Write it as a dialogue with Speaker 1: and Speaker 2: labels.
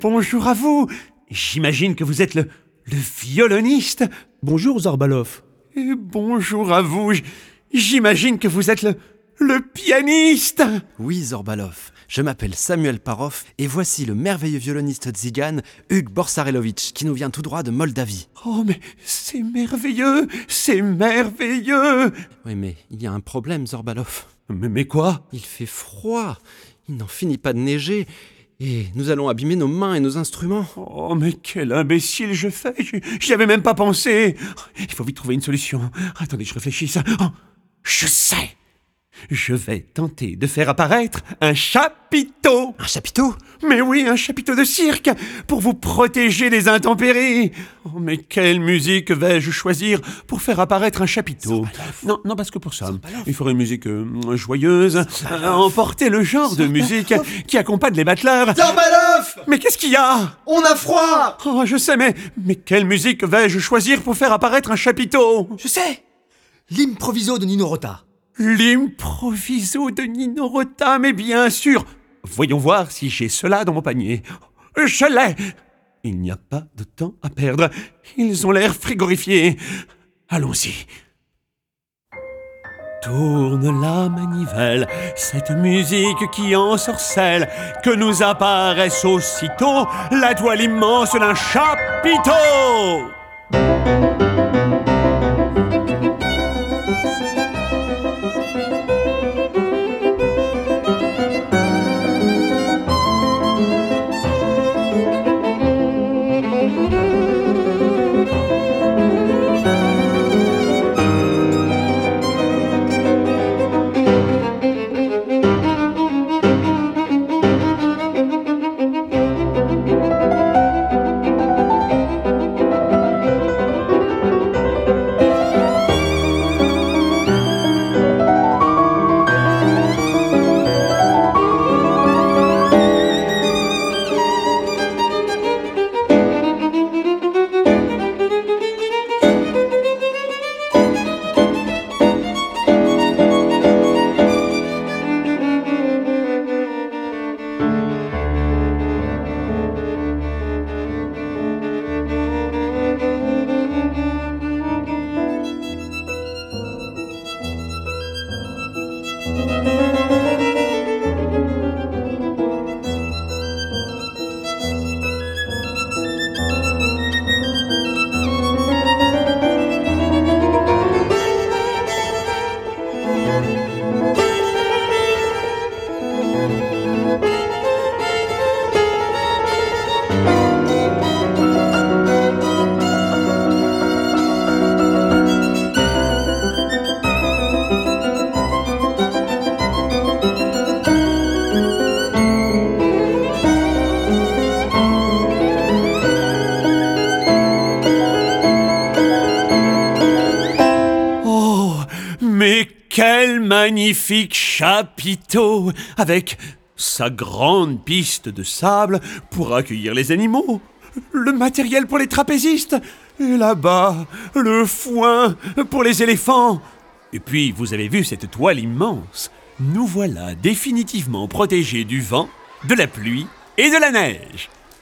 Speaker 1: Bonjour à vous. J'imagine que vous êtes le violoniste.
Speaker 2: Bonjour Zorbalov.
Speaker 1: Et bonjour à vous. J'imagine que vous êtes le pianiste.
Speaker 3: Oui, Zorbalov, je m'appelle Samuel Parov et voici le merveilleux violoniste tzigane Hug Borsarelovitch qui nous vient tout droit de Moldavie.
Speaker 1: Oh, mais c'est merveilleux, c'est merveilleux.
Speaker 3: Oui, mais il y a un problème, Zorbalov.
Speaker 1: Mais quoi?
Speaker 3: Il fait froid, il n'en finit pas de neiger et nous allons abîmer nos mains et nos instruments.
Speaker 1: Oh, mais quel imbécile je fais. J'y avais même pas pensé. Il faut vite trouver une solution. Attendez, je réfléchis. Oh, je sais. Je vais tenter de faire apparaître un chapiteau.
Speaker 3: Un chapiteau?
Speaker 1: Mais oui, un chapiteau de cirque, pour vous protéger des intempéries. Oh, mais quelle musique vais-je choisir pour faire apparaître un chapiteau? Non, parce que pour ça, il faudrait une musique joyeuse, emporter le genre de musique qui accompagne les battleurs.
Speaker 4: Zorbalov!
Speaker 1: Mais qu'est-ce qu'il y a?
Speaker 4: On a froid!
Speaker 1: Oh, je sais, mais quelle musique vais-je choisir pour faire apparaître un chapiteau?
Speaker 4: Je sais! L'improviso de Nino Rota.
Speaker 1: L'improviso de Nino Rota, mais bien sûr. Voyons voir si j'ai cela dans mon panier. Je l'ai. Il n'y a pas de temps à perdre. Ils ont l'air frigorifiés. Allons-y. Tourne la manivelle, cette musique qui ensorcelle, que nous apparaisse aussitôt la toile immense d'un chapiteau. Mais quel magnifique chapiteau, avec sa grande piste de sable pour accueillir les animaux, le matériel pour les trapézistes, et là-bas, le foin pour les éléphants. Et puis, vous avez vu cette toile immense. Nous voilà définitivement protégés du vent, de la pluie et de la neige.